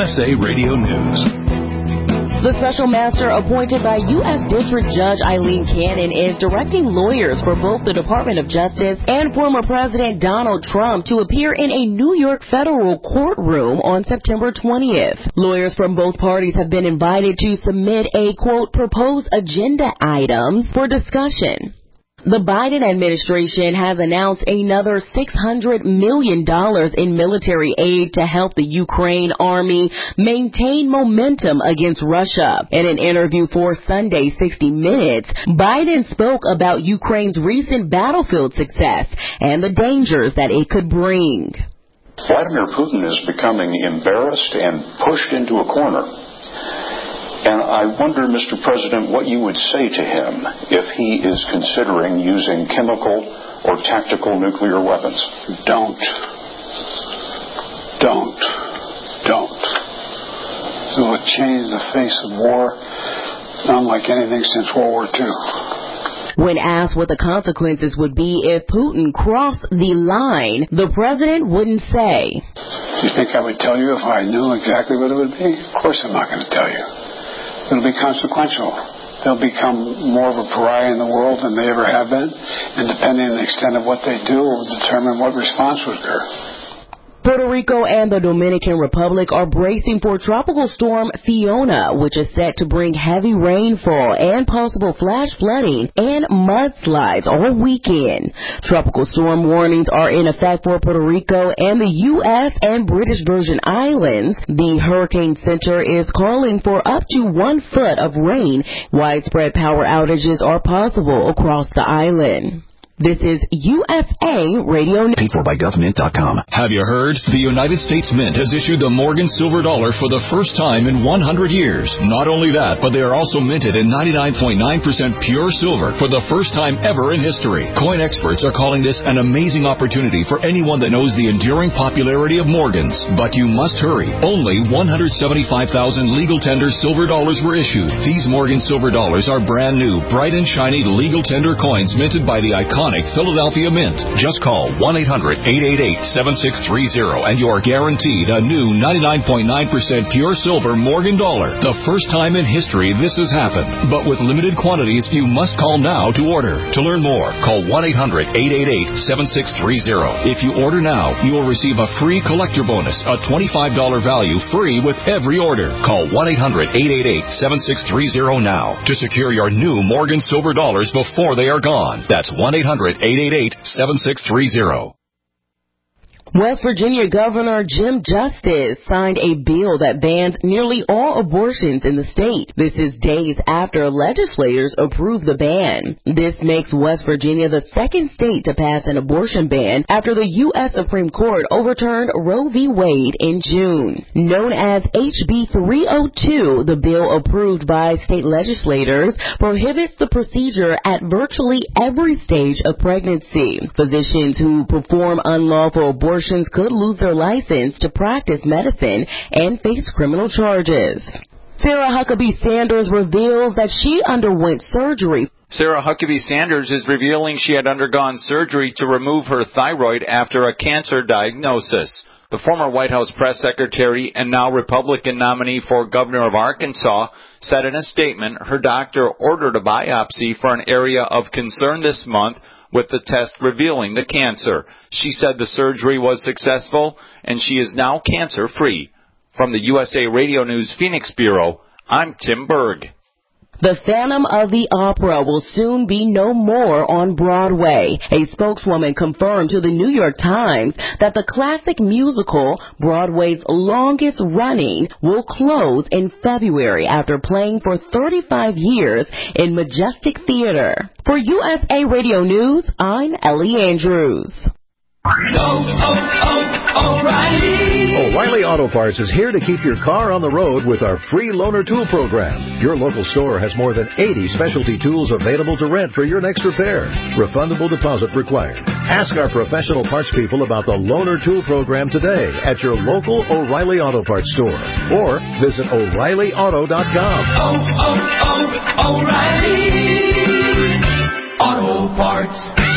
USA Radio News. The special master appointed by U.S. District Judge Eileen Cannon is directing lawyers for both the Department of Justice and former President Donald Trump to appear in a New York federal courtroom on September 20th. Lawyers from both parties have been invited to submit a, quote, proposed agenda items for discussion. The Biden administration has announced another $600 million in military aid to help the Ukraine army maintain momentum against Russia. In an interview for Sunday 60 Minutes, Biden spoke about Ukraine's recent battlefield success and the dangers that it could bring. Vladimir Putin is becoming embarrassed and pushed into a corner. And I wonder, Mr. President, what you would say to him if he is considering using chemical or tactical nuclear weapons. Don't. It would change the face of war unlike anything since World War II. When asked what the consequences would be if Putin crossed the line, the president wouldn't say. You think I would tell you if I knew exactly what it would be? Of course I'm not going to tell you. It'll be consequential. They'll become more of a pariah in the world than they ever have been, and depending on the extent of what they do will determine what response will occur. Puerto Rico and the Dominican Republic are bracing for Tropical Storm Fiona, which is set to bring heavy rainfall and possible flash flooding and mudslides all weekend. Tropical storm warnings are in effect for Puerto Rico and the U.S. and British Virgin Islands. The Hurricane Center is calling for up to 1 foot of rain. Widespread power outages are possible across the island. This is USA Radio News. Paid4bygovernment.com. Have you heard? The United States Mint has issued the Morgan Silver Dollar for the first time in 100 years. Not only that, but they are also minted in 99.9% pure silver for the first time ever in history. Coin experts are calling this an amazing opportunity for anyone that knows the enduring popularity of Morgans. But you must hurry. Only 175,000 legal tender silver dollars were issued. These Morgan Silver Dollars are brand new, bright and shiny legal tender coins minted by the iconic Philadelphia Mint. Just call 1-800-888-7630 and you are guaranteed a new 99.9% pure silver Morgan dollar. The first time in history this has happened. But with limited quantities, you must call now to order. To learn more, call 1-800-888-7630. If you order now, you will receive a free collector bonus, a $25 value free with every order. Call 1-800-888-7630 now to secure your new Morgan Silver Dollars before they are gone. That's 1-800-888-7630. West Virginia Governor Jim Justice signed a bill that bans nearly all abortions in the state. This is days after legislators approved the ban. This makes West Virginia the second state to pass an abortion ban after the U.S. Supreme Court overturned Roe v. Wade in June. Known as HB 302, the bill approved by state legislators prohibits the procedure at virtually every stage of pregnancy. Physicians who perform unlawful abortions could lose their license to practice medicine and face criminal charges. Sarah Huckabee Sanders reveals that she underwent surgery. Sarah Huckabee Sanders is revealing she had undergone surgery to remove her thyroid after a cancer diagnosis. The former White House press secretary and now Republican nominee for governor of Arkansas said in a statement her doctor ordered a biopsy for an area of concern this month, with the test revealing the cancer. She said the surgery was successful and she is now cancer-free. From the USA Radio News Phoenix Bureau, I'm Tim Berg. The Phantom of the Opera will soon be no more on Broadway. A spokeswoman confirmed to the New York Times that the classic musical, Broadway's longest running, will close in February after playing for 35 years in Majestic Theater. For USA Radio News, I'm Ellie Andrews. O'Reilly Auto Parts is here to keep your car on the road with our free loaner tool program. Your local store has more than 80 specialty tools available to rent for your next repair. Refundable deposit required. Ask our professional parts people about the loaner tool program today at your local O'Reilly Auto Parts store or visit O'ReillyAuto.com. O'Reilly Auto Parts.